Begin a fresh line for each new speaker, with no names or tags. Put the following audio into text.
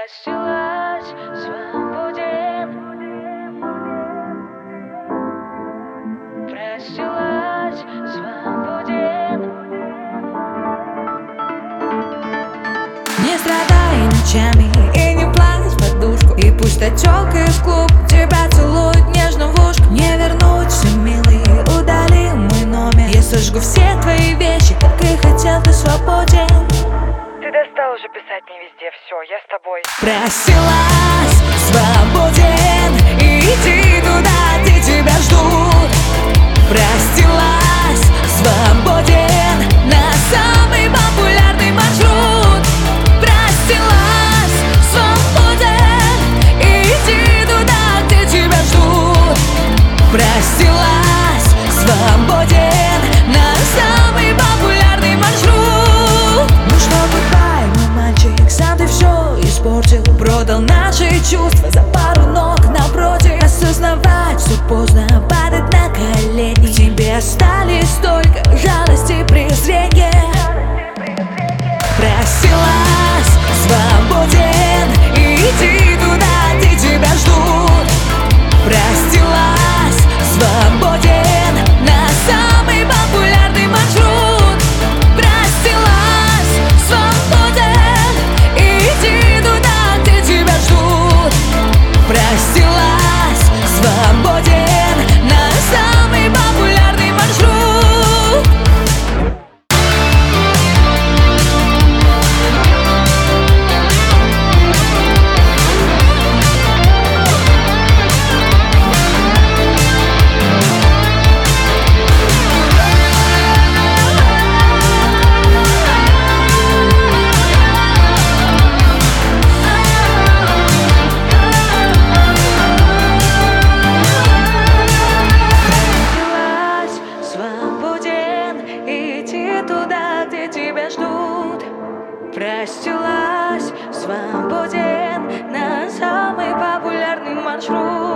Простилась, свободен. Простилась, свободен.
Не страдай ночами и не плачь в подушку. И пусть та тёлка из клуба тебя целует нежно в ушко. Не вернуться, милый, удали мой номер. Я сожгу все твои вещи, как и хотел, ты свободен.
Ты достал уже писать мне везде, все, я с тобой.
Простилась, свободен, иди туда, где тебя ждут. Простилась, свободен, на самый популярный маршрут. Простилась, свободен, иди туда, где тебя ждут. Простилась, свободен, на самый популярный маршрут. Ну что, goodbye, мой мальчик, сам ты все испортил. Продал наши чувства за пару ног напротив. Осознавать все поздно, падать на колени. К тебе остались только жалость и презрение. Простилась, свободен, иди туда, где тебя ждут. Простилась, свободен, на самый популярный маршрут. Простилась, свободен, иди туда, где тебя ждут. Простилась, свободен, на самый популярный маршрут.
Свободен, иди туда, где тебя ждут. Простилась, свободен, на самый популярный маршрут.